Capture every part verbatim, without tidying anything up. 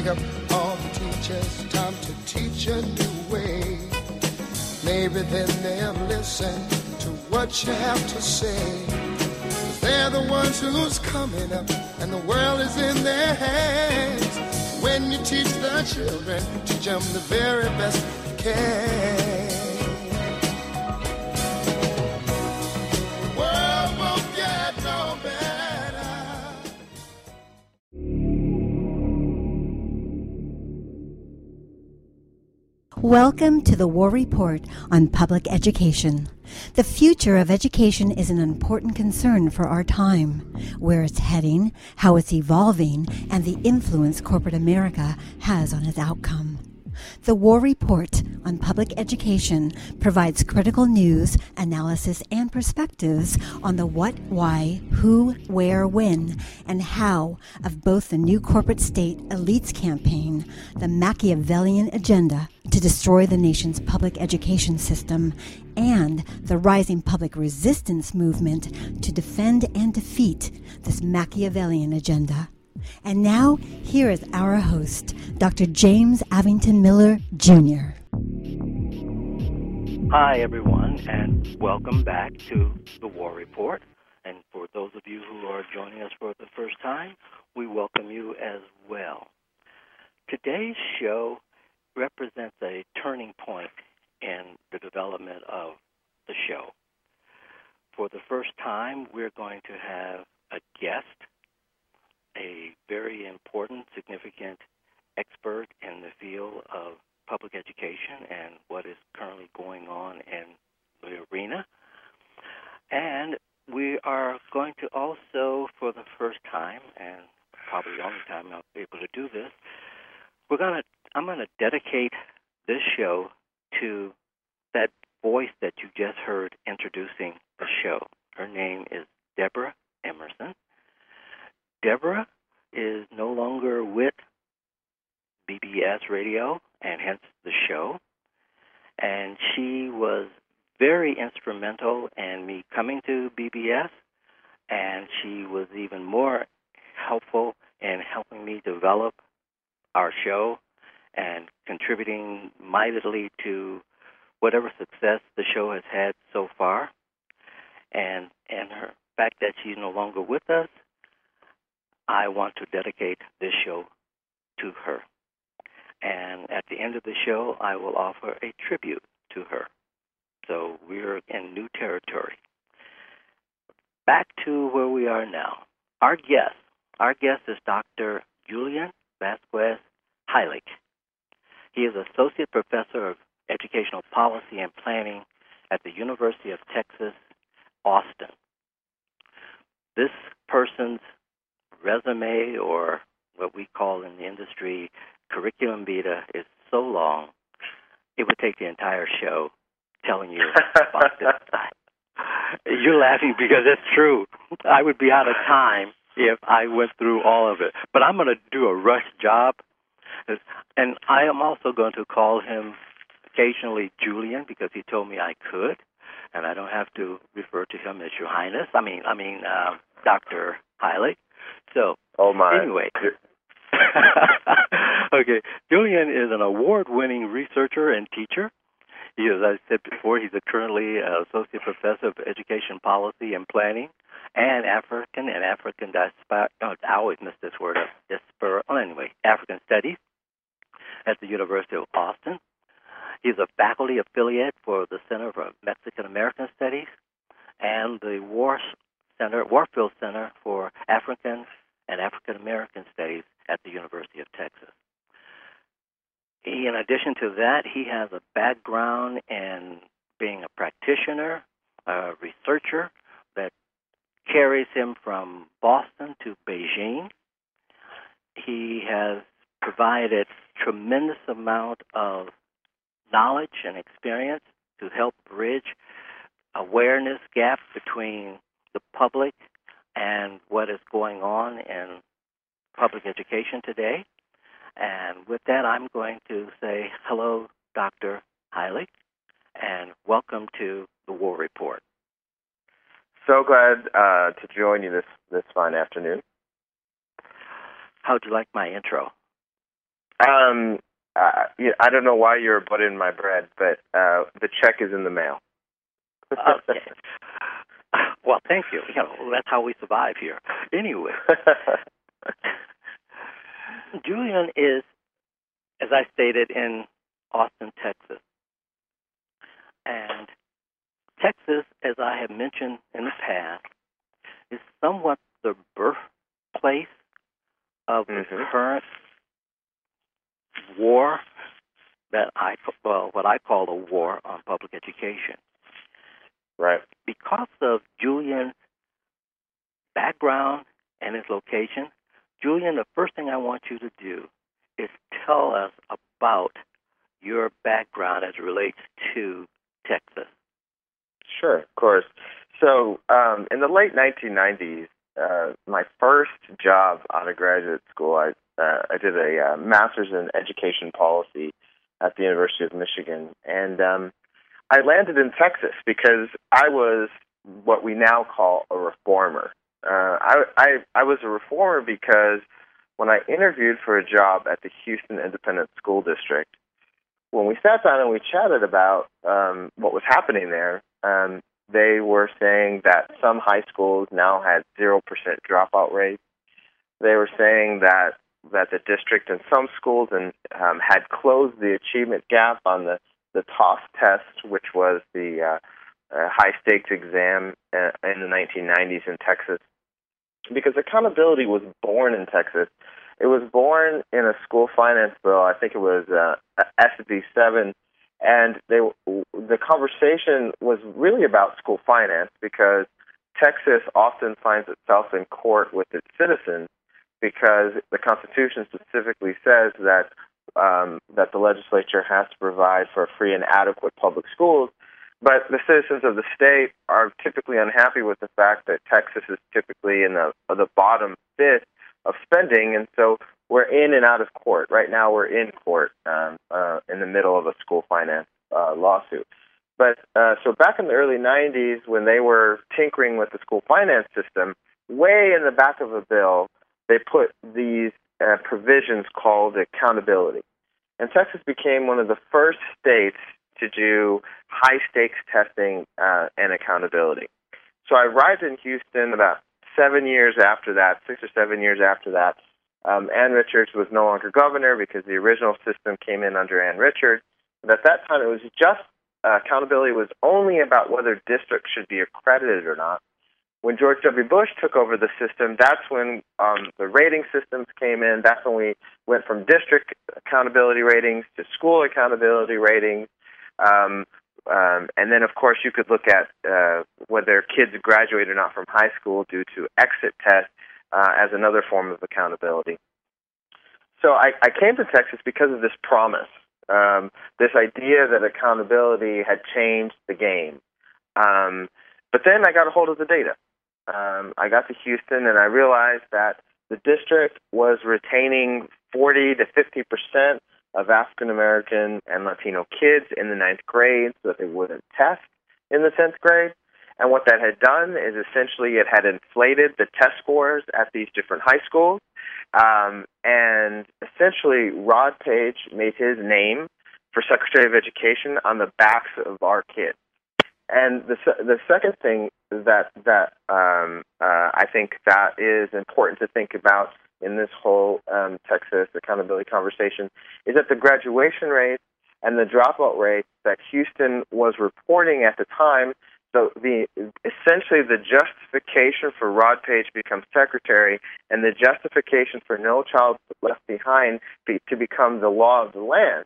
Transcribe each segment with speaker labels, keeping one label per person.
Speaker 1: wake up all the teachers, time to teach a new way. Maybe then they'll listen to what you have to say. 'Cause they're the ones who's coming up, and the world is in their hands. When you teach the children, teach them the very best you can. The world won't get no better.
Speaker 2: Welcome to the War Report on Public Education. The future of education is an important concern for our time. Where it's heading, how it's evolving, and the influence corporate America has on its outcome. The War Report on Public Education provides critical news, analysis, and perspectives on the what, why, who, where, when, and how of both the new corporate state elites campaign, the Machiavellian agenda to destroy the nation's public education system, and the rising public resistance movement to defend and defeat this Machiavellian agenda. And now, here is our host, Doctor James Avington Miller, Junior
Speaker 3: Hi, everyone, and welcome back to the War Report. And for those of you who are joining us for the first time, we welcome you as well. Today's show represents a turning point in the development of the show. For the first time, we're going to have a guest, a very important, significant expert in the field of public education and what is currently going on in the arena. And we are going to also, for the first time, and probably the only time I'll be able to do this, we're gonna I'm going to dedicate this show to that voice that you just heard introducing the show. Her name is Deborah Emerson. Deborah is no longer with B B S Radio, and hence the show. And she was very instrumental in me coming to B B S, and she was even more helpful in helping me develop our show and contributing mightily to whatever success the show has had so far. And and her fact that she's no longer with us, I want to dedicate this show to her. And at the end of the show, I will offer a tribute to her. So we're in new territory. Back to where we are now. Our guest, our guest is Doctor Julian Vasquez Heilig. He is Associate Professor of Educational Policy and Planning at the University of Texas, Austin. This person's resume, or what we call in the industry curriculum vitae, is so long, it would take the entire show telling you about this guy. You're laughing because it's true. I would be out of time if I went through all of it. But I'm going to do a rush job. And I am also going to call him occasionally Julian because he told me I could. And I don't have to refer to him as Your Highness. I mean, I mean, uh, Doctor Heilig. So,
Speaker 4: oh my.
Speaker 3: Anyway. Okay, Julian is an award-winning researcher and teacher. He is, as I said before, he's a currently uh, Associate Professor of Education Policy and Planning and African and African diaspora. Oh, I always miss this word up. Diaspora. Oh, anyway, African Studies at the University of Austin. He's a faculty affiliate for the Center for Mexican American Studies and the War Center, Warfield Center for African and African American Studies at the University of Texas. He, in addition to that, he has a background in being a practitioner, a researcher that carries him from Boston to Beijing. He has provided tremendous amount of knowledge and experience to help bridge awareness gaps between the public and what is going on in public education today. And with that, I'm going to say hello, Doctor Heilig, and welcome to the War Report.
Speaker 4: So glad uh, to join you this, this fine afternoon.
Speaker 3: How'd you like my intro?
Speaker 4: Um, uh, yeah, I don't know why you're buttering my bread, but uh, the check is in the mail.
Speaker 3: Okay. Well, thank you. You know, that's how we survive here. Anyway, Julian is, as I stated, in Austin, Texas. And Texas, as I have mentioned in the past, is somewhat the birthplace of the
Speaker 4: mm-hmm.
Speaker 3: current war that I, well, what I call the war on public education.
Speaker 4: Right.
Speaker 3: Because of Julian's background and his location, Julian, the first thing I want you to do is tell us about your background as it relates to Texas.
Speaker 4: Sure, of course. So um, in the late nineteen nineties, uh, my first job out of graduate school, I, uh, I did a uh, master's in education policy at the University of Michigan. And um, I landed in Texas because I was what we now call a reformer. Uh, I, I, I was a reformer because when I interviewed for a job at the Houston Independent School District, when we sat down and we chatted about um, what was happening there, um, they were saying that some high schools now had zero percent dropout rates. They were saying that, that the district in some schools and, um, had closed the achievement gap on the, the T O S test, which was the uh, uh, high-stakes exam uh, in the nineteen nineties in Texas. Because accountability was born in Texas. It was born in a school finance bill. I think it was uh, S B seven, and they, the conversation was really about school finance because Texas often finds itself in court with its citizens because the Constitution specifically says that um, that the legislature has to provide for free and adequate public schools. But the citizens of the state are typically unhappy with the fact that Texas is typically in the the bottom fifth of spending, and so we're in and out of court. Right now we're in court um, uh, in the middle of a school finance uh, lawsuit. But uh, so back in the early nineties, when they were tinkering with the school finance system, way in the back of a bill, they put these uh, provisions called accountability. And Texas became one of the first states to do high-stakes testing uh, and accountability. So I arrived in Houston about seven years after that, six or seven years after that. Um, Ann Richards was no longer governor because the original system came in under Ann Richards. But at that time, it was just uh, accountability was only about whether districts should be accredited or not. When George W. Bush took over the system, that's when um, the rating systems came in. That's when we went from district accountability ratings to school accountability ratings. Um, um, and then, of course, you could look at uh, whether kids graduate or not from high school due to exit tests uh, as another form of accountability. So I, I came to Texas because of this promise, um, this idea that accountability had changed the game. Um, but then I got a hold of the data. Um, I got to Houston, and I realized that the district was retaining forty to fifty percent of African American and Latino kids in the ninth grade so that they wouldn't test in the tenth grade. And what that had done is essentially it had inflated the test scores at these different high schools. Um, and essentially Rod Page made his name for Secretary of Education on the backs of our kids. And the the second thing that that um, uh, I think that is important to think about in this whole um, Texas accountability conversation is that the graduation rate and the dropout rate that Houston was reporting at the time. So the essentially the justification for Rod Page to become secretary and the justification for No Child Left Behind be, to become the law of the land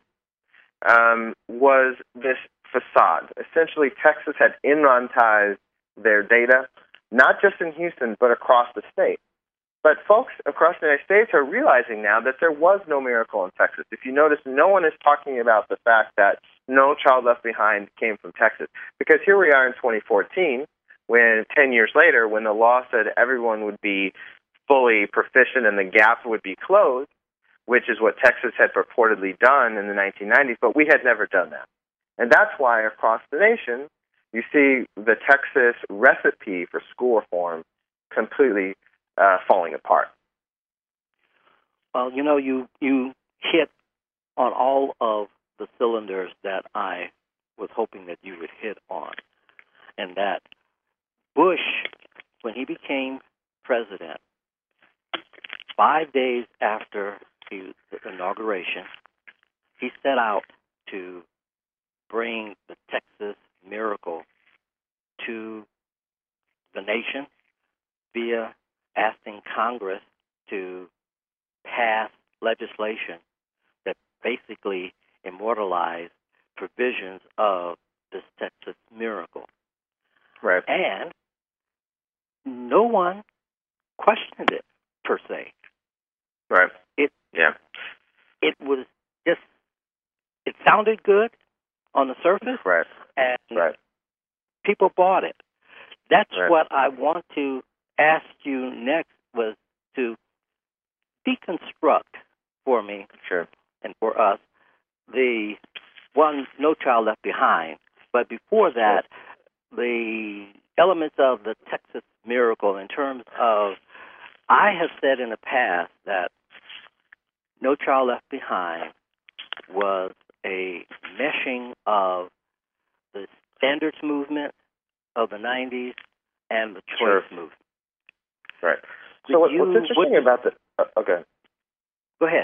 Speaker 4: um, was this facade. Essentially, Texas had Enron-tized their data, not just in Houston, but across the state. But folks across the United States are realizing now that there was no miracle in Texas. If you notice, no one is talking about the fact that No Child Left Behind came from Texas. Because here we are in twenty fourteen, when ten years later, when the law said everyone would be fully proficient and the gap would be closed, which is what Texas had purportedly done in the nineteen nineties, but we had never done that. And that's why across the nation, you see the Texas recipe for school reform completely uh, falling apart.
Speaker 3: Well, you know, you, you hit on all of the cylinders that I was hoping that you would hit on, and that Bush, when he became president, five days after the inauguration, he set out to bring the Texas miracle to the nation via asking Congress to pass legislation that basically immortalized provisions of this Texas miracle.
Speaker 4: Right.
Speaker 3: And no one questioned it, per se.
Speaker 4: Right.
Speaker 3: It,
Speaker 4: yeah.
Speaker 3: It was just, it sounded good on the surface.
Speaker 4: Right.
Speaker 3: And
Speaker 4: right.
Speaker 3: people bought it. That's
Speaker 4: right.
Speaker 3: what I want to ask you next, was to deconstruct for me
Speaker 4: sure.
Speaker 3: and for us the one, No Child Left Behind. But before that, the elements of the Texas miracle in terms of, I have said in the past that No Child Left Behind was a meshing of the standards movement of the nineties and the choice
Speaker 4: sure.
Speaker 3: movement.
Speaker 4: Right. So what,
Speaker 3: you,
Speaker 4: what's interesting
Speaker 3: what,
Speaker 4: about the... Uh, okay.
Speaker 3: Go ahead.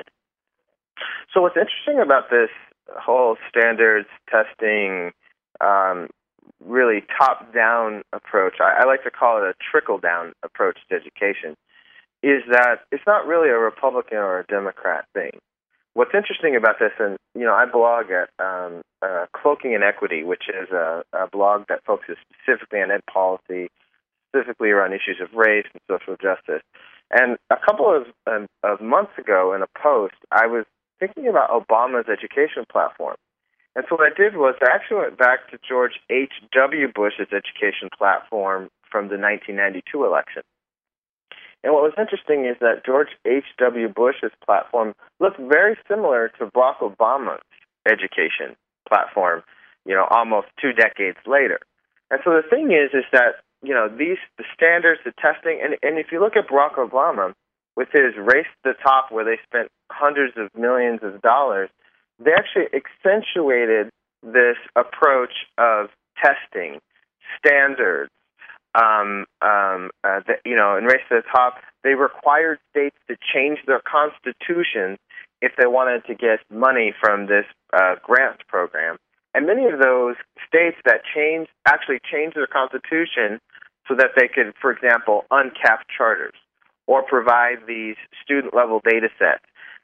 Speaker 4: So what's interesting about this whole standards testing, um, really top-down approach, I, I like to call it a trickle-down approach to education, is that it's not really a Republican or a Democrat thing. What's interesting about this, and you know, I blog at um, uh, Cloaking Inequity, which is a, a blog that focuses specifically on ed policy, specifically around issues of race and social justice. And a couple of, um, of months ago in a post, I was thinking about Obama's education platform. And so what I did was I actually went back to George H W Bush's education platform from the nineteen ninety-two election. And what was interesting is that George H W Bush's platform looked very similar to Barack Obama's education platform, you know, almost two decades later. And so the thing is, is that, you know, these, the standards, the testing, and, and if you look at Barack Obama with his race to the top where they spent hundreds of millions of dollars, they actually accentuated this approach of testing, standards, Um, um, uh, the, you know, in Race to the Top, they required states to change their constitutions if they wanted to get money from this uh, grant program. And many of those states that changed actually changed their constitution so that they could, for example, uncap charters or provide these student-level data sets,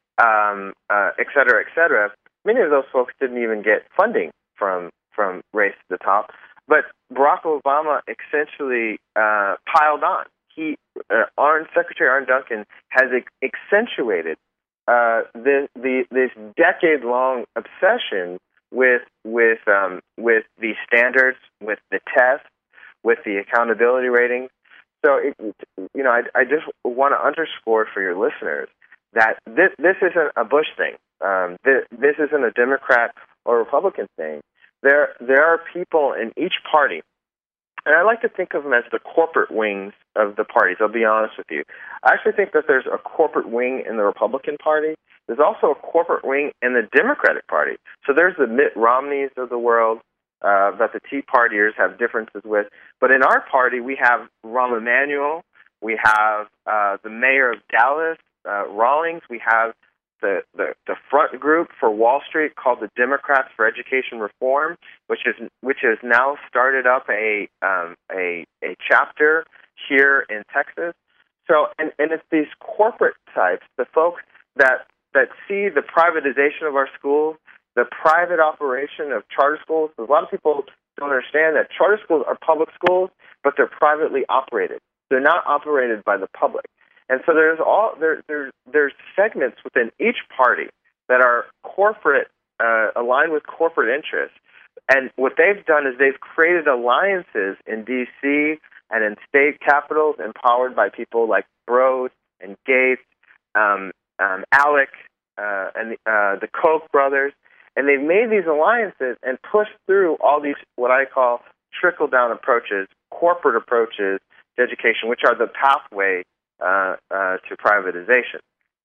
Speaker 4: um, uh, et cetera, et cetera. Many of those folks didn't even get funding from from Race to the Top. But Barack Obama essentially uh, piled on. He, uh, Arne, Secretary Arne Duncan, has ex- accentuated uh, the, the, this decade-long obsession with with um, with the standards, with the tests, with the accountability ratings. So, it, you know, I, I just want to underscore for your listeners that this this isn't a Bush thing. Um, this, this isn't a Democrat or Republican thing. There, there are people in each party, and I like to think of them as the corporate wings of the parties. I'll be honest with you. I actually think that there's a corporate wing in the Republican Party. There's also a corporate wing in the Democratic Party. So there's the Mitt Romneys of the world uh, that the Tea Partiers have differences with. But in our party, we have Rahm Emanuel. We have uh, the mayor of Dallas, uh, Rawlings. We have The, the the front group for Wall Street called the Democrats for Education Reform, which is which has now started up a um, a a chapter here in Texas. So and, and it's these corporate types, the folks that that see the privatization of our schools, the private operation of charter schools. A lot of people don't understand that charter schools are public schools, but they're privately operated. They're not operated by the public. And so there's all there, there there's segments within each party that are corporate, uh, aligned with corporate interests. And what they've done is they've created alliances in D C and in state capitals, empowered by people like Broad and Gates, um, um, Alec, uh, and uh, the Koch brothers. And they've made these alliances and pushed through all these what I call trickle-down approaches, corporate approaches to education, which are the pathway Uh, uh, to privatization.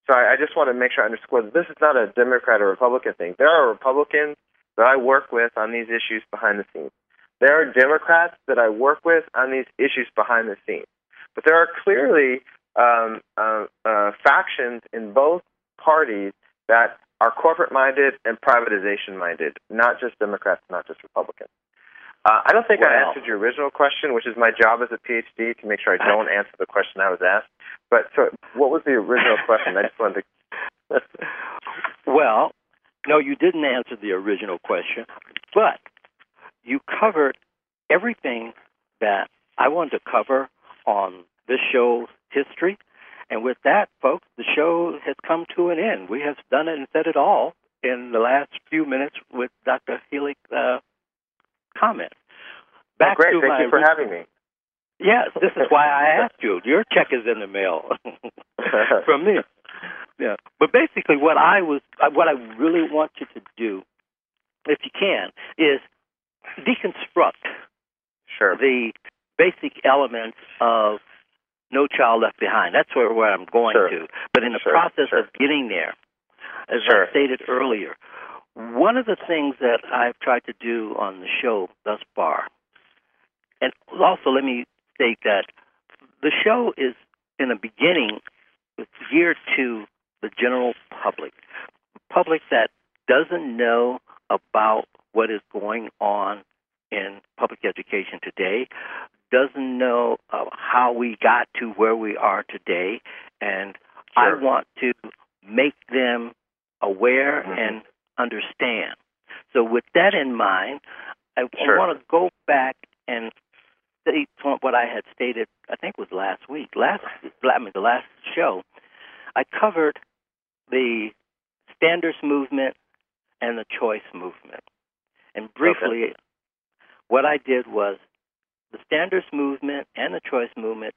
Speaker 4: So I, I just want to make sure I underscore that this is not a Democrat or Republican thing. There are Republicans that I work with on these issues behind the scenes. There are Democrats that I work with on these issues behind the scenes. But there are clearly um, uh, uh, factions in both parties that are corporate-minded and privatization-minded, not just Democrats, not just Republicans. Uh, I don't think
Speaker 3: well,
Speaker 4: I answered your original question, which is my job as a PhD to make sure I don't answer the question I was asked. But so, what was the original question? I just wanted to.
Speaker 3: Well, no, you didn't answer the original question, but you covered everything that I wanted to cover on this show's history. And with that, folks, the show has come to an end. We have done it and said it all in the last few minutes with Doctor Healy's uh, comment. Back
Speaker 4: oh, great.
Speaker 3: to
Speaker 4: Thank
Speaker 3: my
Speaker 4: you for having me.
Speaker 3: Yes, this is why I asked you. Your check is in the mail from me. Yeah, but basically, what I was, what I really want you to do, if you can, is deconstruct
Speaker 4: sure.
Speaker 3: the basic elements of No Child Left Behind. That's where, where I'm going
Speaker 4: sure.
Speaker 3: to. But in the
Speaker 4: sure.
Speaker 3: process
Speaker 4: sure.
Speaker 3: of getting there, as
Speaker 4: sure.
Speaker 3: I stated earlier, one of the things that I've tried to do on the show thus far, and also let me state that the show is, in the beginning, geared to the general public, public that doesn't know about what is going on in public education today, doesn't know uh, how we got to where we are today, and
Speaker 4: sure.
Speaker 3: I want to make them aware
Speaker 4: mm-hmm.
Speaker 3: and understand. So with that in mind, I,
Speaker 4: sure.
Speaker 3: I want to go back and state what I had stated, I think it was last week, last, I mean, the last show. I covered the standards movement and the choice movement. And briefly,
Speaker 4: okay.
Speaker 3: what I did was the standards movement and the choice movement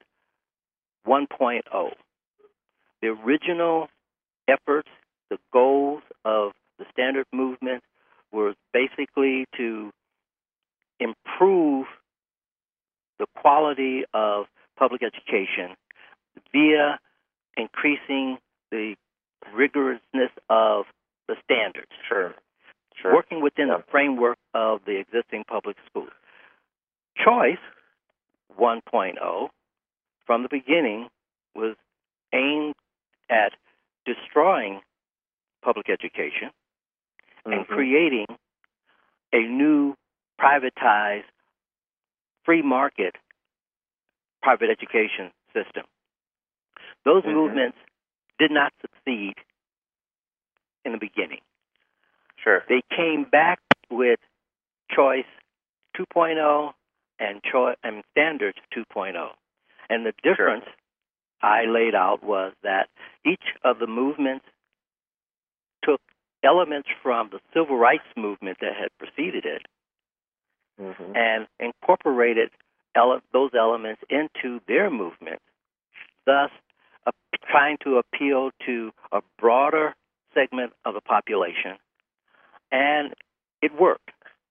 Speaker 3: one point oh. The original efforts, the goals of the standard movement were basically to improve the quality of public education via increasing the rigorousness of the standards.
Speaker 4: Sure. Sure.
Speaker 3: Working within
Speaker 4: yeah.
Speaker 3: the framework of the existing public schools. Choice one point oh, from the beginning, was aimed at destroying public education mm-hmm. and creating a new privatized free market private education system. Those mm-hmm. movements did not succeed in the beginning.
Speaker 4: Sure.
Speaker 3: They came back with Choice two point oh and, Choi- and Standards two point oh. And the difference
Speaker 4: sure.
Speaker 3: I laid out was that each of the movements took elements from the civil rights movement that had preceded it mm-hmm. and incorporated ele- those elements into their movement, thus uh, trying to appeal to a broader segment of the population. And it worked.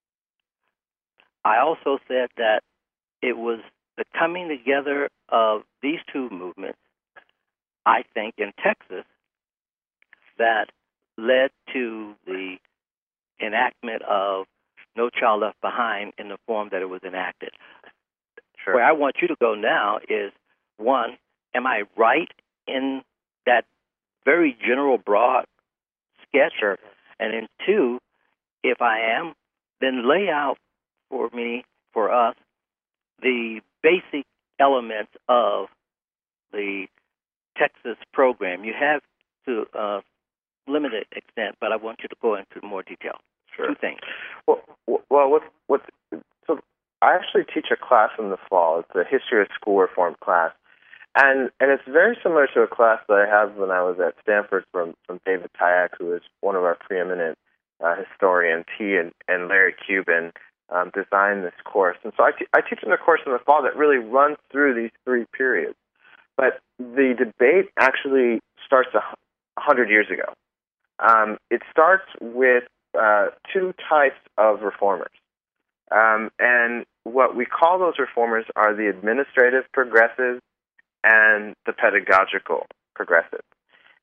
Speaker 3: I also said that it was the coming together of these two movements, I think, in Texas, that led to the enactment of No Child Left Behind in the form that it was enacted.
Speaker 4: Sure.
Speaker 3: Where I want you to go now is, one, am I right in that very general, broad sketch?
Speaker 4: Sure.
Speaker 3: And then two, if I am, then lay out for me, for us, the basic elements of the Texas program. You have to uh, limited extent, but I want you to go into more detail.
Speaker 4: Sure.
Speaker 3: Two things.
Speaker 4: Well, well, what, what, so I actually teach a class in the fall. It's a history of school reform class, and and it's very similar to a class that I had when I was at Stanford from from David Tyack, who is one of our preeminent uh, historians. He and, and Larry Cuban um, designed this course, and so I, t- I teach in a course in the fall that really runs through these three periods. But the debate actually starts a hundred years ago. Um, it starts with uh, two types of reformers. Um, and what we call those reformers are the administrative progressives and the pedagogical progressives.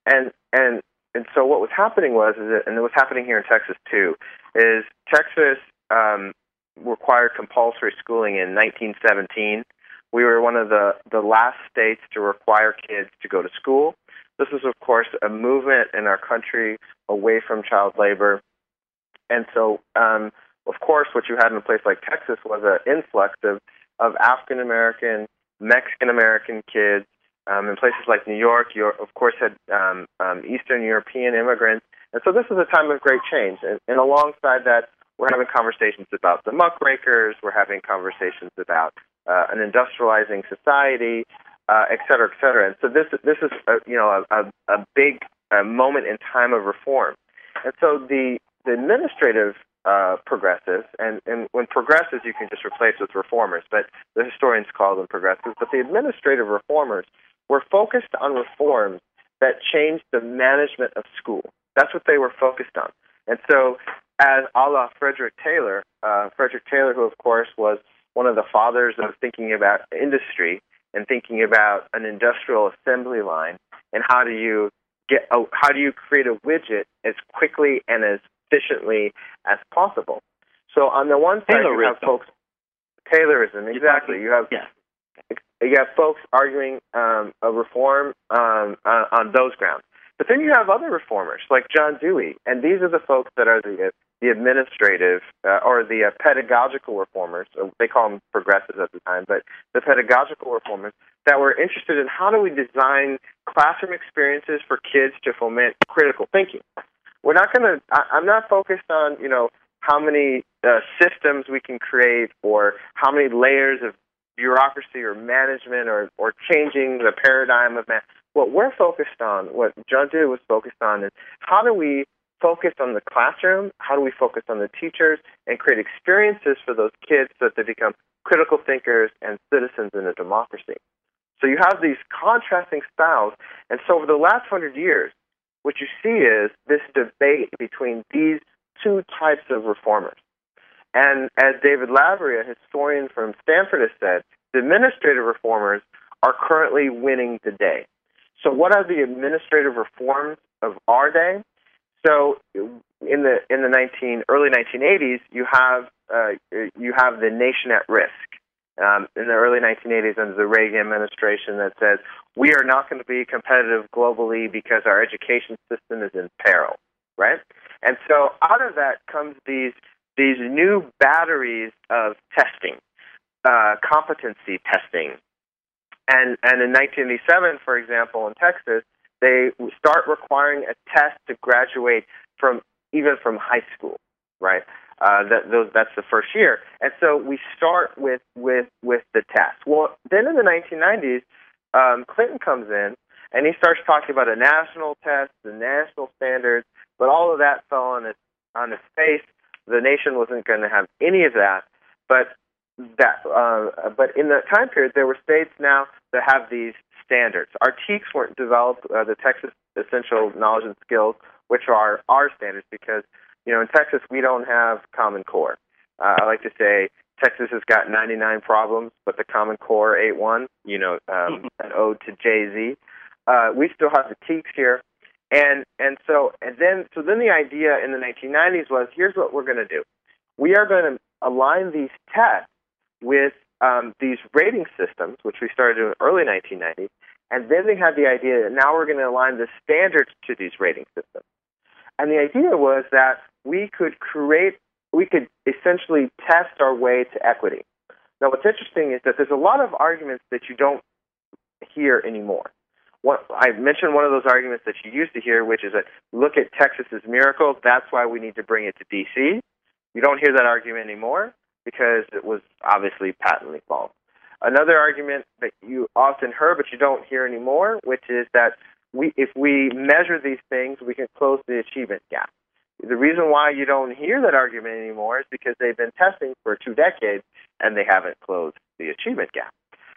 Speaker 4: and and and so what was happening was, is that, and it was happening here in Texas too, is Texas um, required compulsory schooling in nineteen seventeen. We were one of the, the last states to require kids to go to school. This was, of course, a movement in our country away from child labor. And so, um, of course, what you had in a place like Texas was an influx of, of African-American, Mexican-American kids. Um, in places like New York, you, of course, had um, um, Eastern European immigrants. And so this was a time of great change. And, and alongside that, we're having conversations about the muckrakers. We're having conversations about uh, an industrializing society, uh, et cetera, et cetera. And so this this is a, you know a, a big uh, moment in time of reform. And so the the administrative uh, progressives, and, and when progressives you can just replace with reformers, but the historians call them progressives. But the administrative reformers were focused on reforms that changed the management of school. That's what they were focused on. And so, as a la Frederick Taylor, uh, Frederick Taylor, who of course was one of the fathers of thinking about industry and thinking about an industrial assembly line, and how do you get, a, how do you create a widget as quickly and as efficiently as possible? So on the one side, you have folks, Taylorism, exactly. You have
Speaker 3: yeah.
Speaker 4: you have folks arguing um, a reform um, uh, on those grounds. But then you have other reformers like John Dewey, and these are the folks that are the the administrative uh, or the uh, pedagogical reformers. So they call them progressives at the time, but the pedagogical reformers that were interested in how do we design classroom experiences for kids to foment critical thinking. We're not going to. I'm not focused on you know how many uh, systems we can create or how many layers of bureaucracy or management or or changing the paradigm of math. What we're focused on, what John Dewey was focused on, is how do we focus on the classroom, how do we focus on the teachers, and create experiences for those kids so that they become critical thinkers and citizens in a democracy. So you have these contrasting styles, and so over the last hundred years, what you see is this debate between these two types of reformers. And as David Lavery, a historian from Stanford, has said, the administrative reformers are currently winning the day. So what are the administrative reforms of our day? So in the in the nineteen early nineteen eighties, you have uh, you have the nation at risk. Um, in the early nineteen eighties, under the Reagan administration, that says we are not going to be competitive globally because our education system is in peril, right? And so out of that comes these these new batteries of testing, uh, competency testing. And and in nineteen eighty-seven, for example, in Texas, they start requiring a test to graduate from even from high school, right? Uh, that those that's the first year, and so we start with with with the test. Well, then in the nineteen nineties, um, Clinton comes in and he starts talking about a national test, the national standards, but all of that fell on its on its face. The nation wasn't going to have any of that, but. That, uh, but in that time period, there were states now that have these standards. Our T E A Cs weren't developed, uh, the Texas Essential Knowledge and Skills, which are our standards, because, you know, in Texas, we don't have Common Core. Uh, I like to say Texas has got ninety-nine problems, but the Common Core ain't one, you know, um, an ode to Jay-Z. Uh, we still have the T E A Cs here. And, and so, and then, so then the idea in the nineteen nineties was, here's what we're going to do. We are going to align these tests with um, these rating systems, which we started in the early nineteen nineties, and then they had the idea that now we're going to align the standards to these rating systems. And the idea was that we could create, we could essentially test our way to equity. Now, what's interesting is that there's a lot of arguments that you don't hear anymore. What, I mentioned one of those arguments that you used to hear, which is that look at Texas's miracle, that's why we need to bring it to D C. You don't hear that argument anymore, because it was obviously patently false. Another argument that you often heard but you don't hear anymore, which is that we, if we measure these things, we can close the achievement gap. The reason why you don't hear that argument anymore is because they've been testing for two decades and they haven't closed the achievement gap.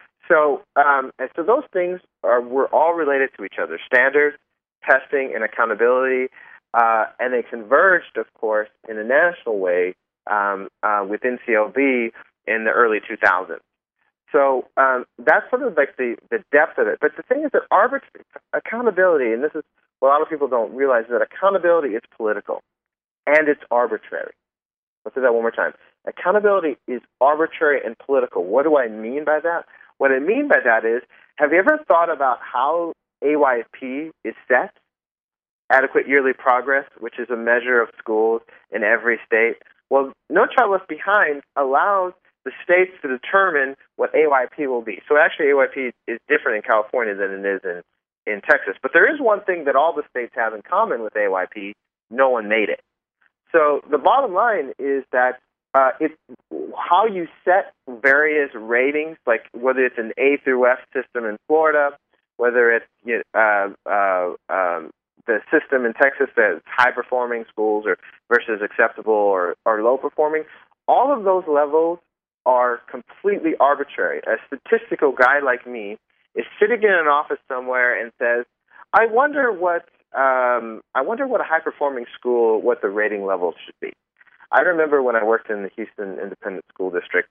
Speaker 4: So, um, and so those things are were all related to each other: standards, testing, and accountability, uh, and they converged, of course, in a national way. Um, uh, with N C L B in the early two thousands. So um, that's sort of like the, the depth of it. But the thing is that arbit- accountability, and this is what a lot of people don't realize is that accountability is political, and it's arbitrary. Let's say that one more time. Accountability is arbitrary and political. What do I mean by that? What I mean by that is, have you ever thought about how A Y P is set? Adequate Yearly Progress, which is a measure of schools in every state. Well, No Child Left Behind allows the states to determine what A Y P will be. So actually A Y P is different in California than it is in, in Texas. But there is one thing that all the states have in common with A Y P. No one made it. So the bottom line is that uh, it's how you set various ratings, like whether it's an A through F system in Florida, whether it's you know, uh, uh, um, the system in Texas that's high-performing schools or versus acceptable or, or low-performing, all of those levels are completely arbitrary. A statistical guy like me is sitting in an office somewhere and says, I wonder what um, I wonder what a high-performing school, what the rating levels should be. I remember when I worked in the Houston Independent School District,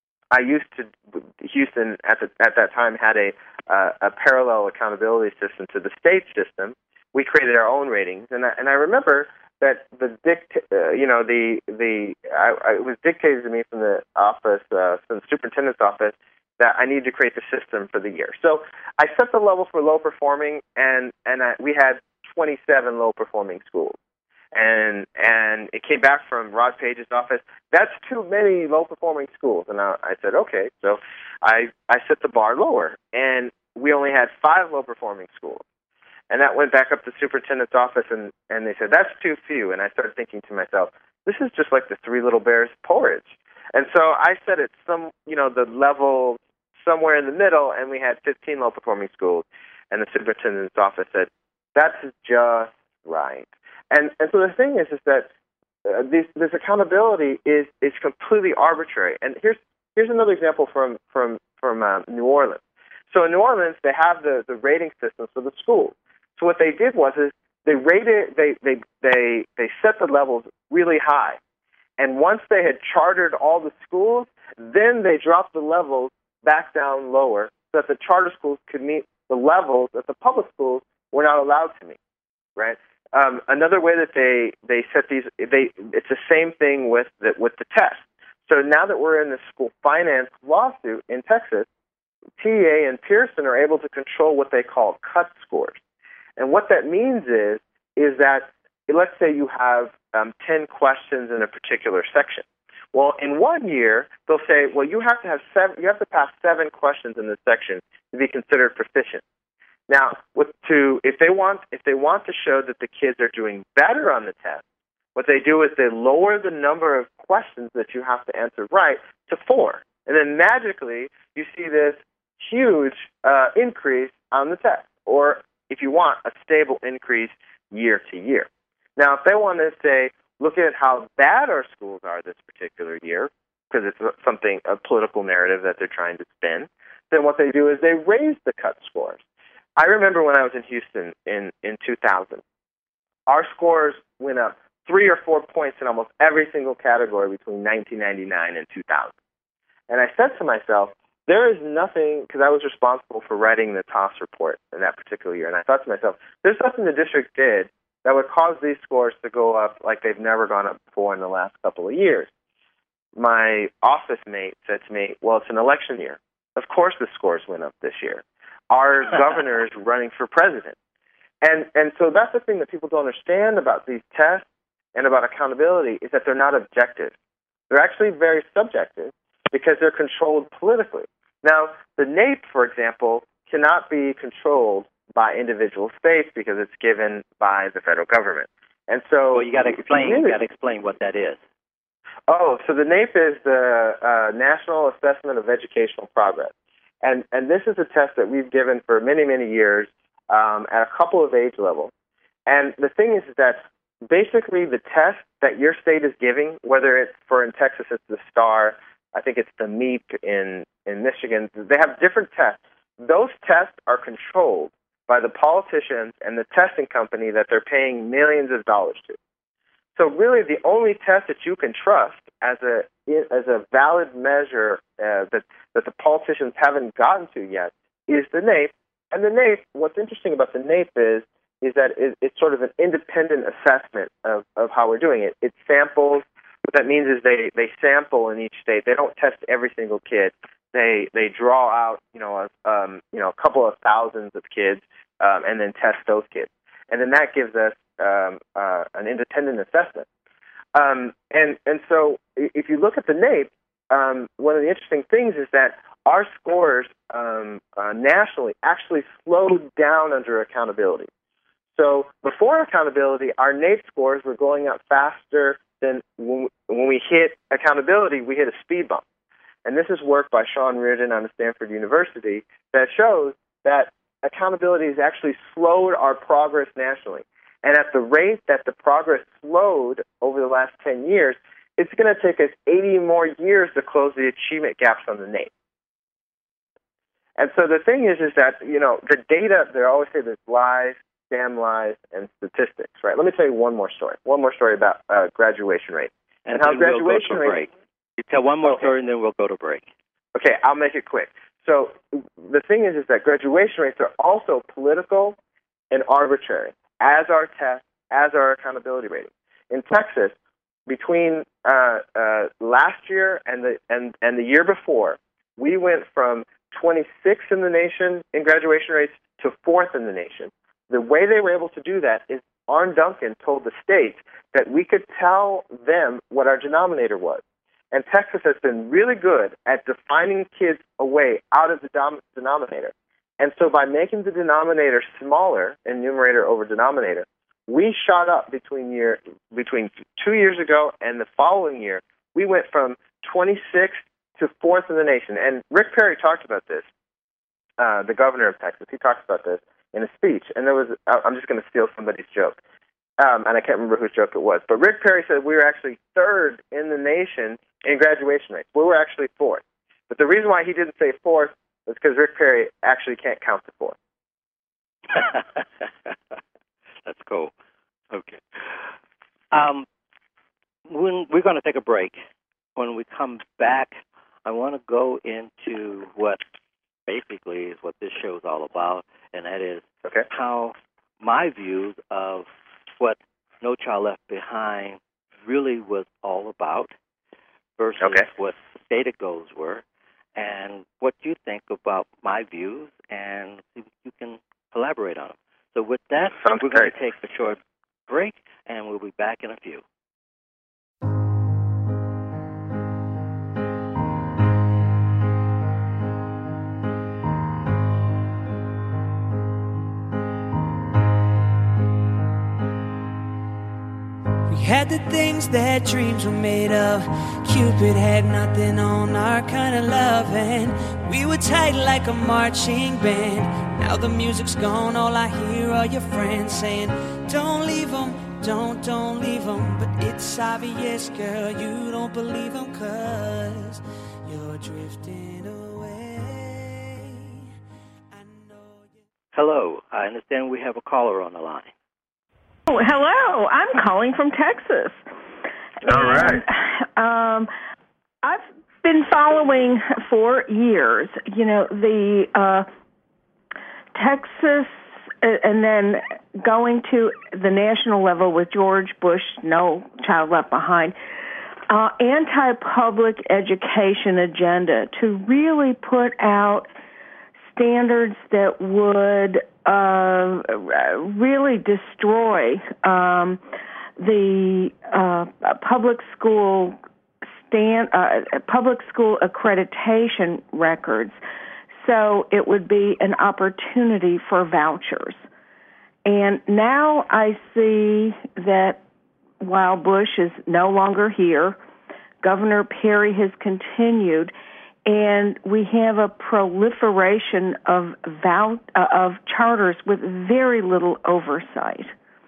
Speaker 4: I used to, Houston at the, at that time had a uh, a parallel accountability system to the state system. We created our own ratings, and I, and I remember that the dict, uh, you know, the the I, I, it was dictated to me from the office, uh, from the superintendent's office, that I need to create the system for the year. So I set the level for low performing, and and I, we had twenty-seven low performing schools, and and it came back from Rod Page's office. That's too many low performing schools, and I, I said okay. So I I set the bar lower, and we only had five low performing schools. And that went back up to the superintendent's office, and, and they said, that's too few. And I started thinking to myself, this is just like the Three Little Bears porridge. And so I set it some, you know, the level somewhere in the middle, and we had fifteen low-performing schools. And the superintendent's office said, that's just right. And and so the thing is, is that uh, this, this accountability is is completely arbitrary. And here's here's another example from from from uh, New Orleans. So in New Orleans, they have the, the rating systems for the schools. So what they did was is they rated they they they they set the levels really high, and once they had chartered all the schools, then they dropped the levels back down lower so that the charter schools could meet the levels that the public schools were not allowed to meet. Right. Um, another way that they they set these they it's the same thing with the, with the test. So now that we're in the school finance lawsuit in Texas, T E A and Pearson are able to control what they call cut scores. And what that means is, is that, let's say you have um, ten questions in a particular section. Well, in one year, they'll say, well, you have to have seven, you have to pass seven questions in this section to be considered proficient. Now, with to if they want if they want to show that the kids are doing better on the test, what they do is they lower the number of questions that you have to answer right to four, and then magically you see this huge uh, increase on the test, or if you want, a stable increase year to year. Now, if they want to say, look at how bad our schools are this particular year, because it's something, a political narrative that they're trying to spin, then what they do is they raise the cut scores. I remember when I was in Houston in, in two thousand, our scores went up three or four points in almost every single category between nineteen ninety-nine and two thousand. And I said to myself, there is nothing, because I was responsible for writing the T O S report in that particular year, and I thought to myself, there's nothing the district did that would cause these scores to go up like they've never gone up before in the last couple of years. My office mate said to me, well, it's an election year. Of course the scores went up this year. Our governor is running for president. And and so that's the thing that people don't understand about these tests and about accountability, is that they're not objective. They're actually very subjective because they're controlled politically. Now, the NAEP, for example, cannot be controlled by individual states because it's given by the federal government. And so,
Speaker 3: well, you got to explain. You got to explain what that is.
Speaker 4: Oh, so the NAEP is the uh, National Assessment of Educational Progress, and and this is a test that we've given for many many years um, at a couple of age levels. And the thing is, is that basically the test that your state is giving, whether it's for in Texas it's the STAR, I think it's the MEEP in, in Michigan. They have different tests. Those tests are controlled by the politicians and the testing company that they're paying millions of dollars to. So really the only test that you can trust as a as a valid measure uh, that, that the politicians haven't gotten to yet is the NAEP. And the NAEP, what's interesting about the NAEP is is that it, it's sort of an independent assessment of, of how we're doing it. It samples. What that means is they, they sample in each state. They don't test every single kid. They they draw out you know a, um, you know a couple of thousands of kids um, and then test those kids, and then that gives us um, uh, an independent assessment. Um, and and so if you look at the NAEP, um, one of the interesting things is that our scores um, uh, nationally actually slowed down under accountability. So before accountability, our NAEP scores were going up faster than when, when we hit accountability, we hit a speed bump. And this is work by Sean Reardon out of Stanford University that shows that accountability has actually slowed our progress nationally. And at the rate that the progress slowed over the last ten years, it's going to take us eighty more years to close the achievement gaps on the NAEP. And so the thing is, is that, you know, the data, they always say there's lies, damn lies, and statistics, right? Let me tell you one more story. One more story about uh, graduation rate.
Speaker 3: And,
Speaker 4: and how
Speaker 3: then
Speaker 4: graduation
Speaker 3: we'll go to
Speaker 4: rate.
Speaker 3: break. You tell one more
Speaker 4: okay.
Speaker 3: story, and then we'll go to break.
Speaker 4: Okay, I'll make it quick. So the thing is, is that graduation rates are also political and arbitrary, as are tests, as are accountability ratings. In Texas, between uh, uh, last year and the and, and the year before, we went from twenty-sixth in the nation in graduation rates to fourth in the nation. The way they were able to do that is Arne Duncan told the states that we could tell them what our denominator was. And Texas has been really good at defining kids away out of the dom- denominator. And so by making the denominator smaller in numerator over denominator, we shot up between year between two years ago and the following year. We went from twenty-sixth to fourth in the nation. And Rick Perry talked about this, uh, the governor of Texas. He talked about this in a speech. And there was, I'm just going to steal somebody's joke. Um, and I can't remember whose joke it was. But Rick Perry said we were actually third in the nation in graduation rates. We were actually fourth. But the reason why he didn't say fourth was because Rick Perry actually can't count to four.
Speaker 3: That's cool. Okay. Um, when we're going to take a break. When we come back, I want to go into what basically is what this show is all about, and that is
Speaker 4: okay.
Speaker 3: how my views of what No Child Left Behind really was all about versus
Speaker 4: okay.
Speaker 3: what the stated goals were, and what you think about my views, and you can collaborate on them. So with that,
Speaker 4: Sounds
Speaker 3: we're
Speaker 4: great.
Speaker 3: going to take a short break, and we'll be back in a few.
Speaker 5: Had the things that dreams were made of. Cupid had nothing on our kind of love, and we were tight like a marching band. Now the music's gone, all I hear are your friends saying, don't leave them, don't, don't leave them. But it's obvious, girl, you don't believe them, cause you're drifting away. I know you...
Speaker 3: Hello, I understand we have a caller on the line.
Speaker 6: Oh, hello. I'm calling from Texas.
Speaker 4: All right.
Speaker 6: And, um, I've been following for years, you know, the uh, Texas and then going to the national level with George Bush, No Child Left Behind, uh, anti-public education agenda to really put out standards that would uh, really destroy um, the uh, public school stand, uh, public school accreditation records. So it would be an opportunity for vouchers. And now I see that while Bush is no longer here, Governor Perry has continued, and we have a proliferation of vou- uh, of charters with very little oversight,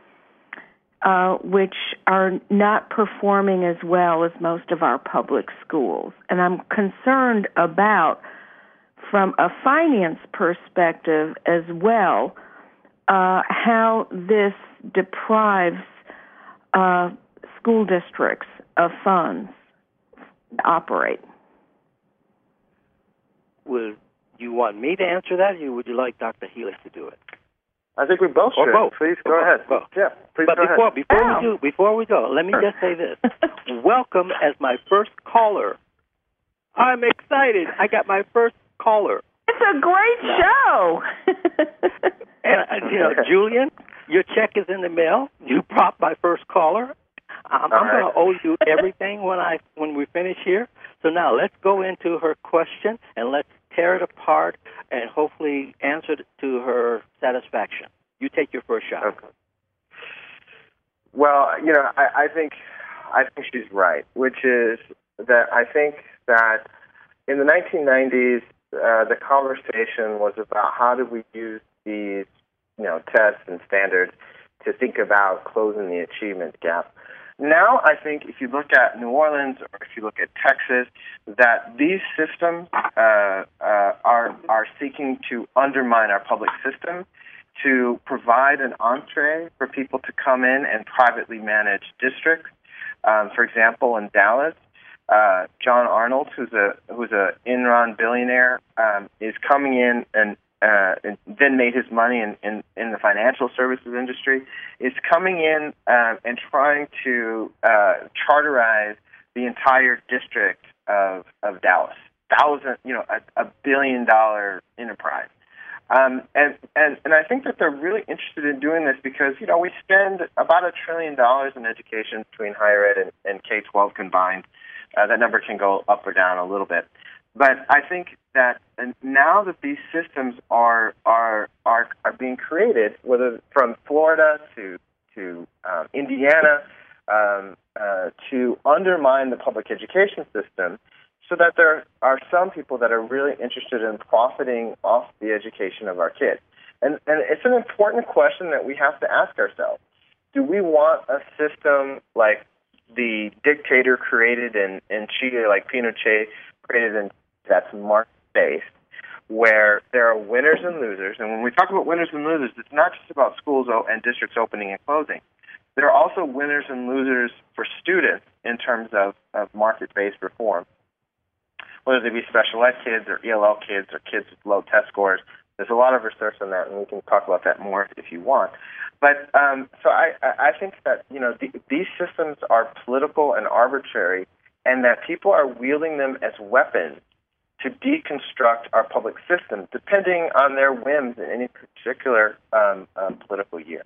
Speaker 6: uh, which are not performing as well as most of our public schools. And I'm concerned about, from a finance perspective as well, uh, how this deprives uh, school districts of funds to operate.
Speaker 3: Would you want me to answer that, or would you like Doctor Helix to do it?
Speaker 4: I think we both
Speaker 3: or
Speaker 4: should.
Speaker 3: both.
Speaker 4: Please
Speaker 3: or
Speaker 4: go
Speaker 3: both.
Speaker 4: ahead.
Speaker 3: Both.
Speaker 4: Yeah, please
Speaker 3: but
Speaker 4: go
Speaker 3: before
Speaker 4: ahead.
Speaker 3: before
Speaker 6: Ow.
Speaker 3: we do before we go, let me just say this: welcome as my first caller. I'm excited. I got my first caller.
Speaker 6: It's a great show.
Speaker 3: And uh, you know, Julian, your check is in the mail. You brought my first caller. I'm, I'm
Speaker 4: right.
Speaker 3: going to owe you everything when I when we finish here. So now let's go into her question and let's tear it apart and hopefully answer it to her satisfaction. You take your first shot.
Speaker 4: Okay. Well, you know, I, I think I think she's right, which is that I think that in the nineteen nineties, uh, the conversation was about how do we use these, you know, tests and standards to think about closing the achievement gap. Now, I think if you look at New Orleans or if you look at Texas, that these systems uh, uh, are are seeking to undermine our public system, to provide an entree for people to come in and privately manage districts. Um, for example, in Dallas, uh, John Arnold, who's a who's a Enron billionaire, um, is coming in and, uh, and then made his money in, in, in the financial services industry, is coming in uh, and trying to uh, charterize the entire district of of Dallas, thousand, you know, a, a billion dollar enterprise. Um, and, and, and I think that they're really interested in doing this because, you know, we spend about a trillion dollars in education between higher ed and, and K twelve combined. Uh, that number can go up or down a little bit. But I think that now that these systems are are are, are being created, whether from Florida to, to um, Indiana, um, uh, to undermine the public education system, so that there are some people that are really interested in profiting off the education of our kids. And, and it's an important question that we have to ask ourselves. Do we want a system like the dictator created in, in Chile, like Pinochet created in, that's market-based, where there are winners and losers? And when we talk about winners and losers, it's not just about schools and districts opening and closing. There are also winners and losers for students in terms of, of market-based reform. Whether they be special ed kids or E L L kids or kids with low test scores. There's a lot of research on that, and we can talk about that more if you want. But um, so I, I think that, you know, the, these systems are political and arbitrary, and that people are wielding them as weapons to deconstruct our public system, depending on their whims in any particular um, uh, political year.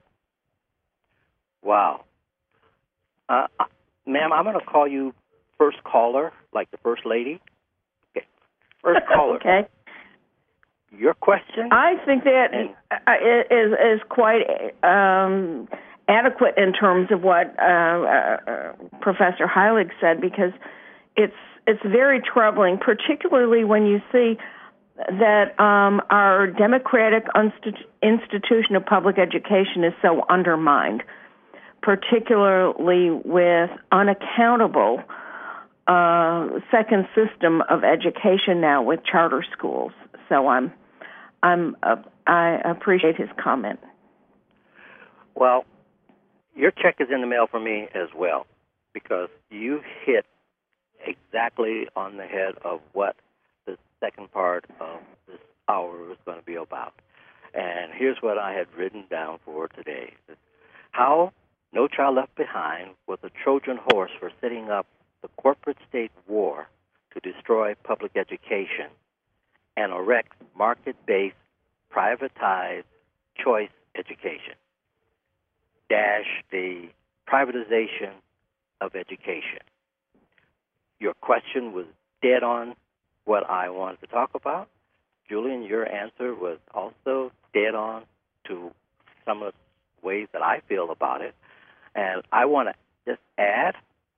Speaker 3: Wow. Uh, ma'am, I'm going to call you first caller, like the first lady. First caller.
Speaker 6: Okay.
Speaker 3: Your question?
Speaker 6: I think that
Speaker 3: and,
Speaker 6: is is quite um, adequate in terms of what uh, uh, Professor Heilig said, because it's it's very troubling, particularly when you see that um, our democratic institu- institution of public education is so undermined, particularly with unaccountable Uh, second system of education now with charter schools. So I'm, I'm, uh, I appreciate his comment.
Speaker 3: Well, your check is in the mail for me as well, because you hit exactly on the head of what the second part of this hour was going to be about. And here's what I had written down for today: how No Child Left Behind was a Trojan horse for setting up the corporate state war to destroy public education and erect market-based, privatized choice education, dash the privatization of education. Your question was dead on what I wanted to talk about. Julian, your answer was also dead on to some of the ways that I feel about it. And I want to just add,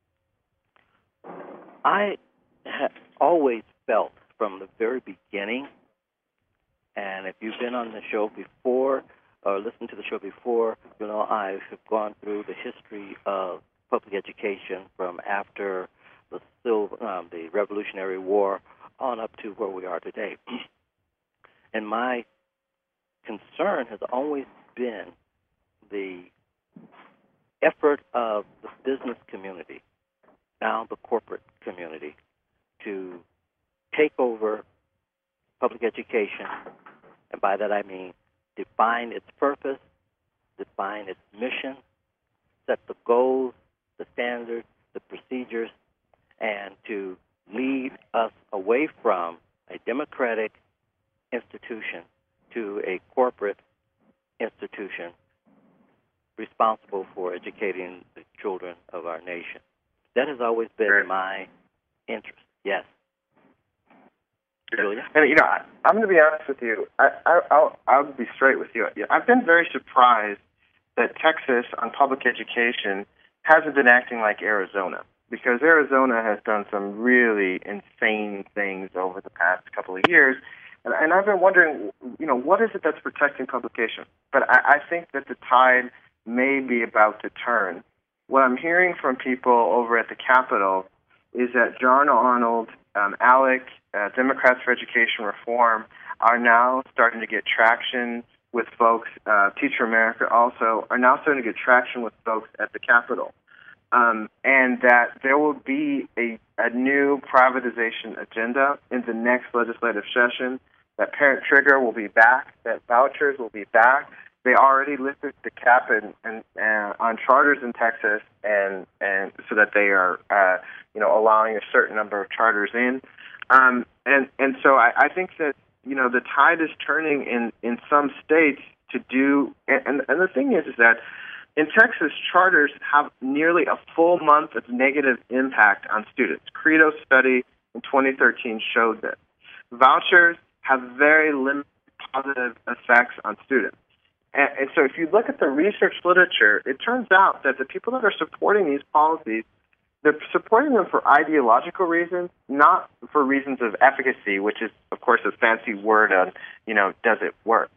Speaker 3: I have always felt from the very beginning, and if you've been on the show before or listened to the show before, you know I have gone through the history of public education from after the Civil, um, the Revolutionary War on up to where we are today. And my concern has always been the effort of the business community, now the corporate community, to take over public education, and by that I mean define its purpose, define its mission, set the goals, the standards, the procedures, and to lead us away from a democratic institution to a corporate institution responsible for educating the children of our nation. That has always been
Speaker 4: Sure.
Speaker 3: my interest. Yes. Julia?
Speaker 4: And you know, I, I'm going to be honest with you. I, I, I'll, I'll be straight with you. I've been very surprised that Texas on public education hasn't been acting like Arizona, because Arizona has done some really insane things over the past couple of years. And, and I've been wondering, you know, what is it that's protecting publication? But I, I think that the tide may be about to turn. What I'm hearing from people over at the Capitol is that John Arnold, um, ALEC, uh, Democrats for Education Reform are now starting to get traction with folks. uh, Teacher America also are now starting to get traction with folks at the Capitol. Um, and that there will be a, a new privatization agenda in the next legislative session, that parent trigger will be back, that vouchers will be back. They already lifted the cap in, in, uh, on charters in Texas, and, and so that they are, uh, you know, allowing a certain number of charters in. Um, and, and so I, I think that, you know, the tide is turning in, in some states to do, and, and the thing is, is that in Texas, charters have nearly a full month of negative impact on students. Credo's study in twenty thirteen showed this. Vouchers have very limited positive effects on students. And, and so if you look at the research literature, it turns out that the people that are supporting these policies, they're supporting them for ideological reasons, not for reasons of efficacy, which is, of course, a fancy word on, you know, does it work?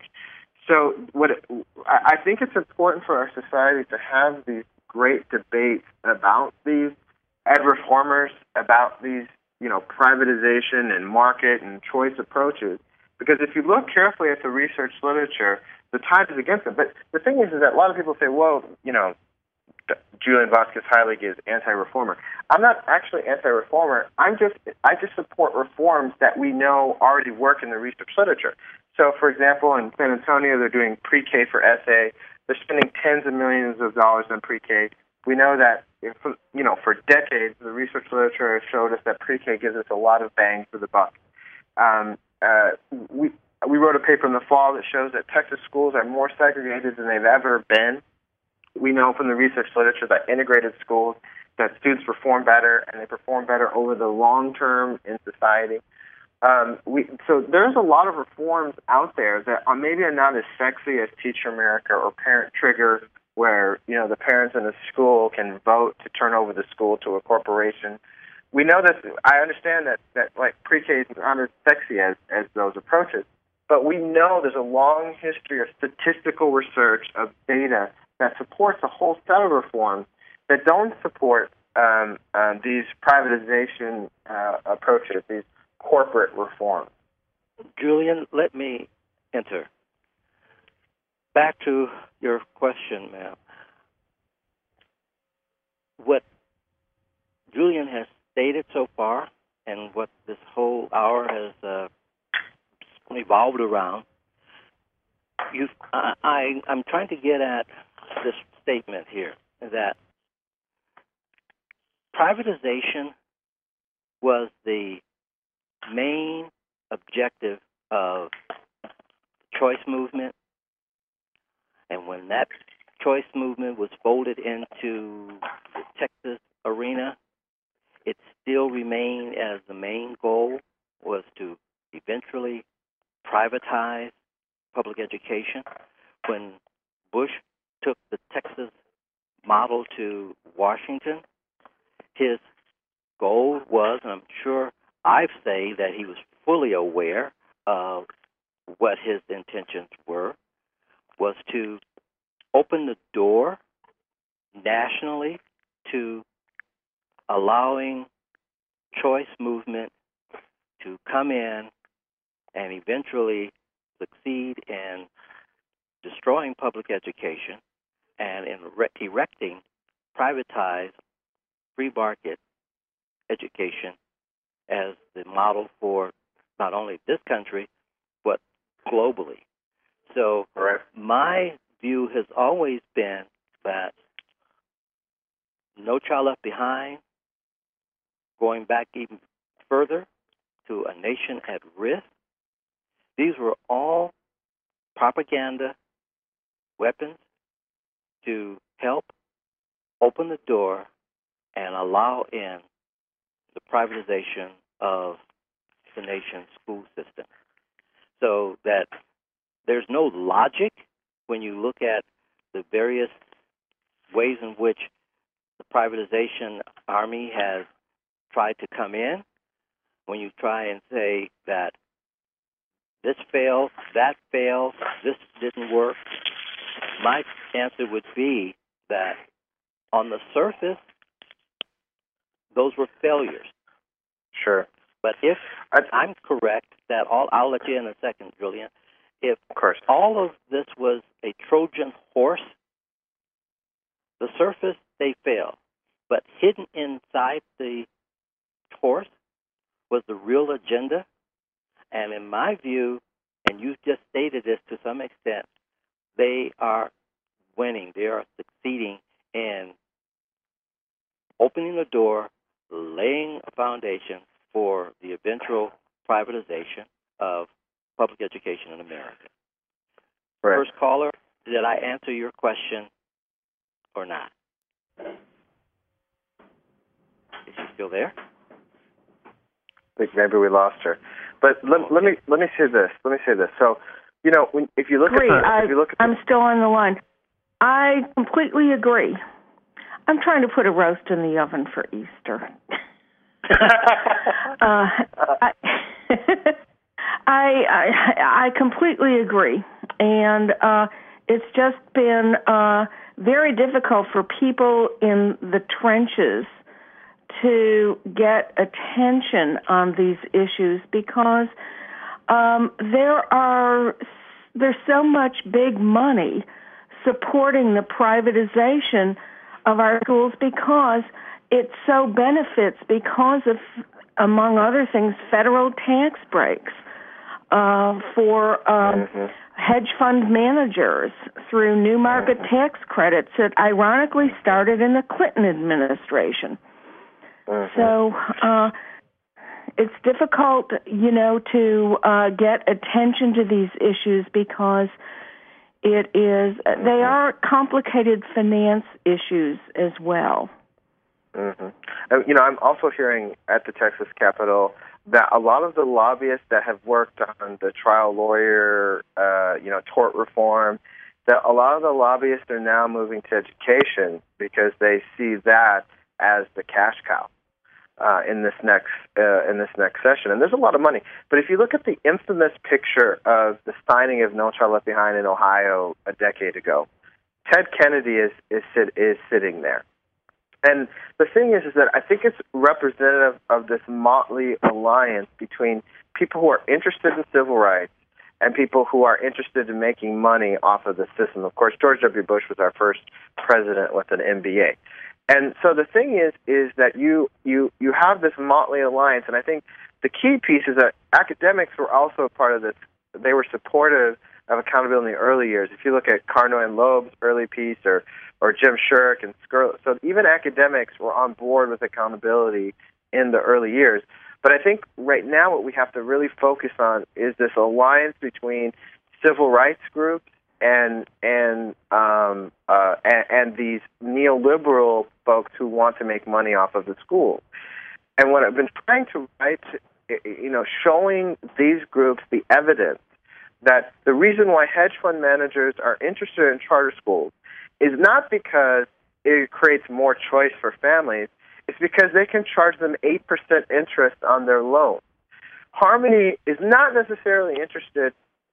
Speaker 4: So what it, I think it's important for our society to have these great debates about these ed reformers, about these, you know, privatization and market and choice approaches. Because if you look carefully at the research literature, the tide is against them. But the thing is, is that a lot of people say, well, you know, Julian Vasquez Heilig is anti-reformer. I'm not actually anti-reformer. I'm just I just support reforms that we know already work in the research literature. So, for example, in San Antonio, they're doing pre-K for S A. They're spending tens of millions of dollars on pre-K. We know that, if, you know, for decades, the research literature has showed us that pre-K gives us a lot of bang for the buck. Um, uh, we we wrote a paper in the fall that shows that Texas schools are more segregated than they've ever been. We know from the research literature that integrated schools, that students perform better, and they perform better over the long term in society. Um, we, so there's a lot of reforms out there that are maybe are not as sexy as Teacher America or Parent Trigger, where, you know, the parents in the school can vote to turn over the school to a corporation. We know that, I understand that, that like pre-K is not as sexy as, as those approaches, but we know there's a long history of statistical research, of data that supports a whole set of reforms that don't support um, uh, these privatization uh, approaches, these corporate reforms.
Speaker 3: Julian, let me enter. Back to your question, ma'am. What Julian has stated so far, and what this whole hour has uh, evolved around, you've, I, I, I'm trying to get at this statement here, that privatization was the main objective of the choice movement, and when that choice movement was folded into the Texas arena, it still remained as the main goal was to eventually privatize public education. When Bush took the Texas model to Washington, his goal was, and I'm sure I say that he was fully aware of what his intentions were, was to open the door nationally to allowing choice movement to come in and eventually succeed in destroying public education and in erecting privatized free market education as the model for not only this country, but globally. So
Speaker 4: Right.
Speaker 3: my view has always been that No Child Left Behind, going back even further to A Nation at Risk, these were all propaganda weapons to help open the door and allow in the privatization of the nation's school system. So that there's no logic when you look at the various ways in which the privatization army has tried to come in. When you try and say that this failed, that failed, this didn't work, my answer would be that on the surface, those were failures.
Speaker 4: Sure.
Speaker 3: But if
Speaker 4: I,
Speaker 3: I'm correct, that all, I'll let you in a second, Julian, if
Speaker 4: of course.
Speaker 3: all of this was a Trojan horse, the surface, they failed. But hidden inside the horse was the real agenda. And in my view, and you just stated this to some extent, they are winning. They are succeeding in opening the door, laying a foundation for the eventual privatization of public education in America.
Speaker 4: Right.
Speaker 3: First caller, did I answer your question or not? Is she still there?
Speaker 4: I think maybe we lost her. But let, let me let me say this. Let me say this. So, you know, when, if you look
Speaker 6: Agree.
Speaker 4: at the,
Speaker 6: I,
Speaker 4: if you look at the,
Speaker 6: I'm still on the line. I completely agree. I'm trying to put a roast in the oven for Easter. uh, I, I, I I completely agree, and uh, it's just been uh, very difficult for people in the trenches to get attention on these issues because um, there are there's so much big money supporting the privatization of our schools because it so benefits because of, among other things, federal tax breaks uh, for um,
Speaker 4: mm-hmm.
Speaker 6: hedge fund managers through new market
Speaker 4: mm-hmm.
Speaker 6: tax credits that ironically started in the Clinton administration.
Speaker 4: Mm-hmm.
Speaker 6: So uh, it's difficult, you know, to uh, get attention to these issues because it is mm-hmm. they are complicated finance issues as well.
Speaker 4: Mm-hmm. Uh, you know, I'm also hearing at the Texas Capitol that a lot of the lobbyists that have worked on the trial lawyer, uh, you know, tort reform, that a lot of the lobbyists are now moving to education because they see that as the cash cow uh, in this next uh, in this next session. And there's a lot of money. But if you look at the infamous picture of the signing of No Child Left Behind in Ohio a decade ago, Ted Kennedy is is sit, is sitting there. And the thing is, is that I think it's representative of this motley alliance between people who are interested in civil rights and people who are interested in making money off of the system. Of course, George W. Bush was our first president with an M B A. And so the thing is, is that you, you, you have this motley alliance, and I think the key piece is that academics were also a part of this. They were supportive of accountability in the early years. If you look at Carnoy and Loeb's early piece, or or Jim Shurk and Skirl, so even academics were on board with accountability in the early years. But I think right now what we have to really focus on is this alliance between civil rights groups and and um, uh, and, and these neoliberal folks who want to make money off of the schools. And what I've been trying to write, you know, showing these groups the evidence that the reason why hedge fund managers are interested in charter schools is not because it creates more choice for families. It's because they can charge them eight percent interest on their loan. Harmony is not necessarily interested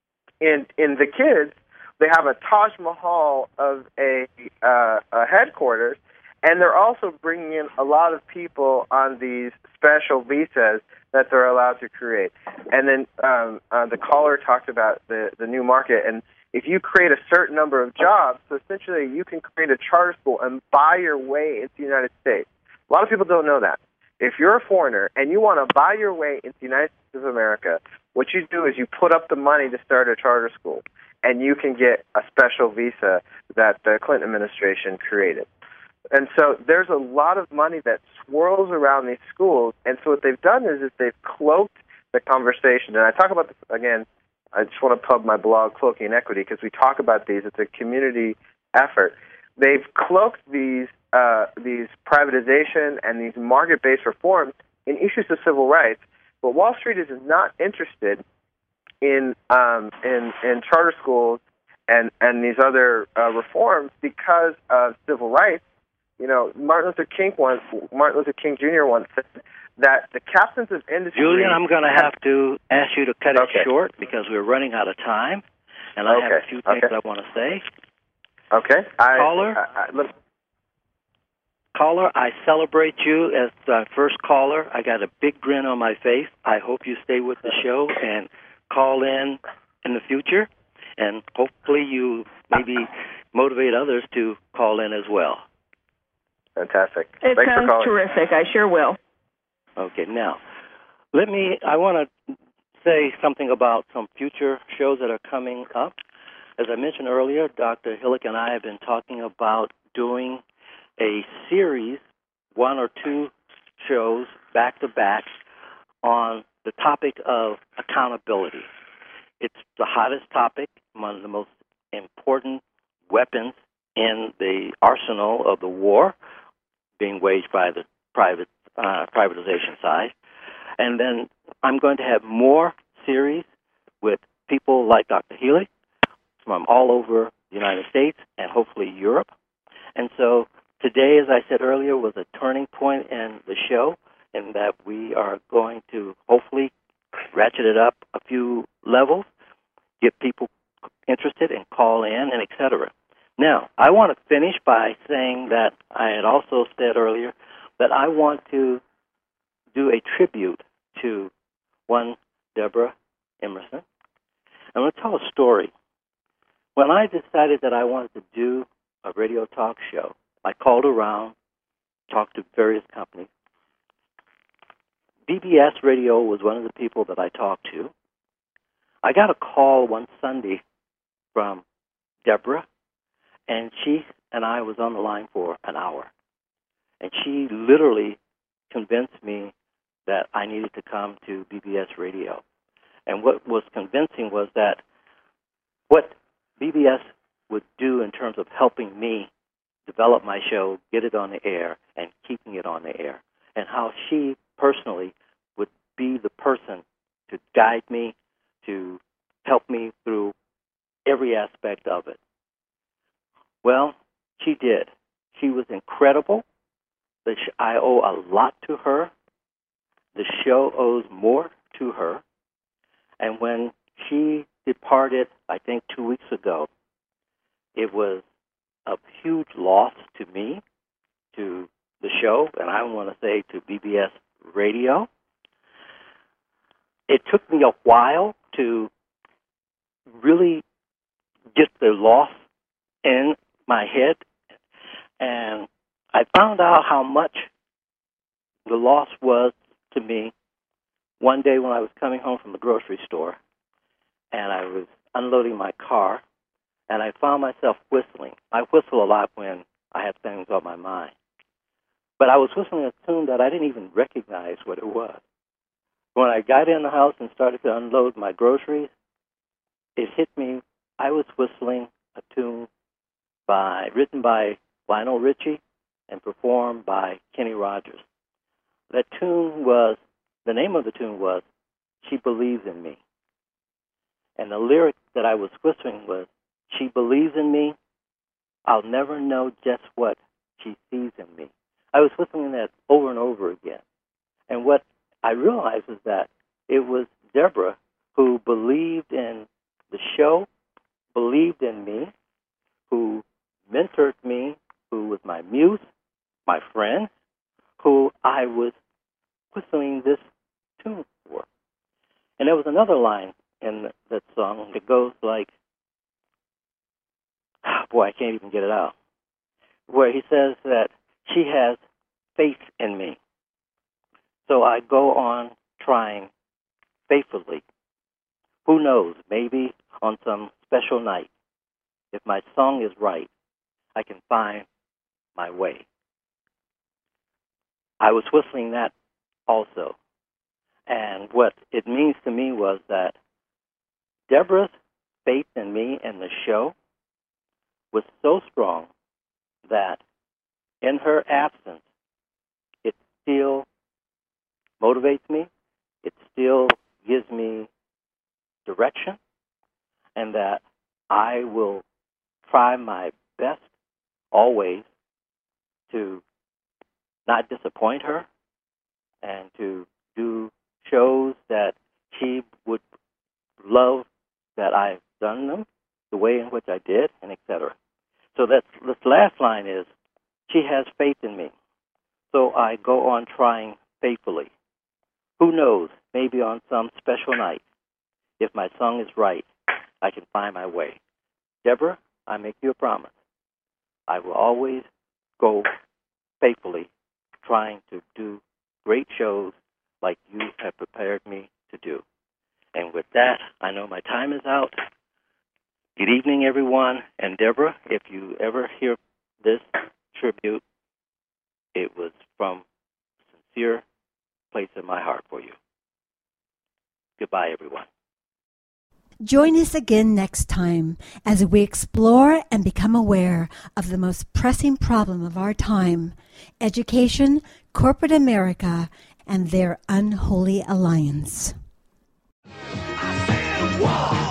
Speaker 4: in in the kids. They have a Taj Mahal of a, uh, a headquarters, and they're also bringing in a lot of people on these special visas that they're allowed to create. And then um, uh, the caller talked about the, the new market, and if you create a certain number of jobs, so essentially you can create a charter school and buy your way into the United States. A lot of people don't know that. If you're a foreigner and you want to buy your way into the United States of America, what you do is you put up the money to start a charter school, and you can get a special visa that the Clinton administration created. And so there's a lot of money that swirls around these schools, and so what they've done is, is they've cloaked the conversation. And I talk about this, again, I just want to plug my blog, Cloaking Equity, because we talk about these. It's a community effort. They've cloaked these uh, these privatization and these market-based reforms in issues of civil rights, but Wall Street is not interested in um, in, in charter schools and, and these other uh, reforms because of civil rights. You know, Martin Luther King once, Martin Luther King Junior once said that the captains of industry...
Speaker 3: Julian, I'm going to have to ask you to cut it
Speaker 4: okay.
Speaker 3: short because we're running out of time, and I
Speaker 4: okay.
Speaker 3: have a few things
Speaker 4: okay.
Speaker 3: I want to say.
Speaker 4: Okay. I,
Speaker 3: Caller?
Speaker 4: I, I, look.
Speaker 3: Caller, I celebrate you as the first caller. I got a big grin on my face. I hope you stay with the show and call in in the future, and hopefully you maybe motivate others to call in as well.
Speaker 4: Fantastic.
Speaker 6: It
Speaker 4: Thanks
Speaker 6: sounds
Speaker 4: for calling.
Speaker 6: terrific. I sure will.
Speaker 3: Okay, now, let me, I want to say something about some future shows that are coming up. As I mentioned earlier, Doctor Hillick and I have been talking about doing a series, one or two shows back-to-back, on the topic of accountability. It's the hottest topic, one of the most important weapons in the arsenal of the war being waged by the private uh, privatization side. And then I'm going to have more series with people like Doctor Healy from all over the United States and hopefully Europe. And so today, as I said earlier, was a turning point in the show in that we are going to hopefully ratchet it up a few levels, get people interested and call in, and et cetera. Now, I want to finish by saying that I had also said earlier that I want to do a tribute to one Deborah Emerson. I'm going to tell a story. When I decided that I wanted to do a radio talk show, I called around, talked to various companies. B B S Radio was one of the people that I talked to. I got a call one Sunday from Deborah, and she and I was on the line for an hour. And she literally convinced me that I needed to come to B B S Radio. And what was convincing was that what B B S would do in terms of helping me develop my show, get it on the air, and keeping it on the air, and how she personally would be the person to guide me, to help me through every aspect of it. Well, she did. She was incredible. I owe a lot to her. The show owes more to her. And when she departed, I think two weeks ago, it was a huge loss to me, to the show, and I want to say to B B S Radio. It took me a while to really get the loss in my head, and I found out how much the loss was to me one day when I was coming home from the grocery store, and I was unloading my car, and I found myself whistling. I whistle a lot when I have things on my mind. But I was whistling a tune that I didn't even recognize what it was. When I got in the house and started to unload my groceries, it hit me. I was whistling a tune by written by Lionel Richie and performed by Kenny Rogers. That tune was, the name of the tune was, She Believes in Me. And the lyric that I was whistling was, she believes in me, I'll never know just what she sees in me. I was whistling that over and over again. And what I realized is that it was Deborah who believed in the show, believed in me, who mentored me, who was my muse, my friend, who I was whistling this tune for. And there was another line in that song that goes like, boy, I can't even get it out, where he says that she has faith in me. So I go on trying faithfully Who knows, maybe on some special night, if my song is right, I can find my way. I was whistling that also. And what it means to me was that Deborah's faith in me and the show was so strong that in her absence, it still motivates me, it still gives me direction, and that I will try my best always to not disappoint her and to do shows that she would love that I've done them, the way in which I did, and et cetera. So that's, this last line is, she has faith in me, so I go on trying faithfully. Who knows, maybe on some special night, if my song is right, I can find my way. Deborah, I make you a promise. I will always go faithfully trying to do great shows like you have prepared me to do. And with that, I know my time is out. Good evening, everyone. And Deborah, if you ever hear this tribute, it was from a sincere place in my heart for you. Goodbye, everyone.
Speaker 2: Join us again next time as we explore and become aware of the most pressing problem of our time, education, corporate America, and their unholy alliance.
Speaker 7: I said, whoa!